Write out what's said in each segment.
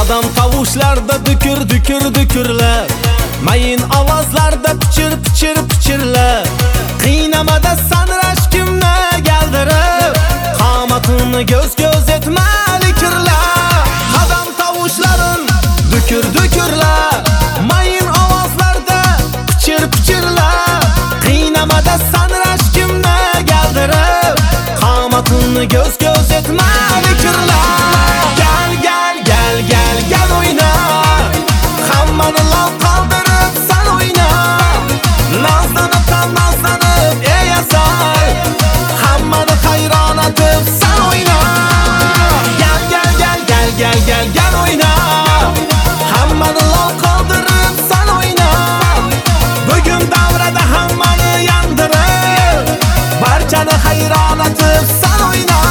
Qadam tovushlarda dukur dukur dukurlar, mayin ovozlarda pichir pichir pichirlar. Qiynamada sanrash kimni galdirib, qomatini göz göz etmali kirlar. Qadam tovushlarin dukur dukurlar, mayin ovozlarda pichir pichirlar. Qiynamada sanrash kimni galdirib, qomatini göz göz etmali kirlar. Gel gel gel gel gel oyna, hammani lol qoldirib sen oyna. Nazlanib qal nazlanib ey asal, hammani hayron etib sen oyna. Gel gel gel gel gel gel gel oyna, hammani lol qoldirib sen oyna. Bugun davrada hammani yandirib, barchani hayron etib sen oyna.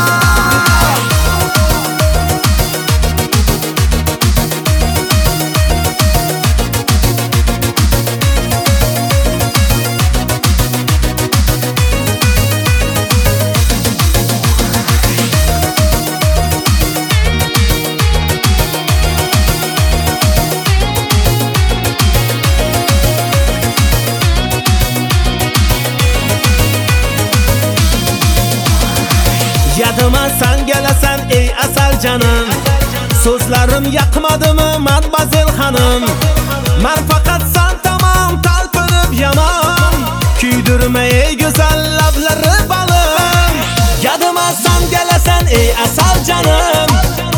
Yadıma sen gelasan ey asal canım, so'zlarim yoqmadimi Madmazel hanım. Men faqat sen tamam talpinib yaman, kuydirma ey go'zal lablari balım. Yadıma sen gelasan ey asal canım,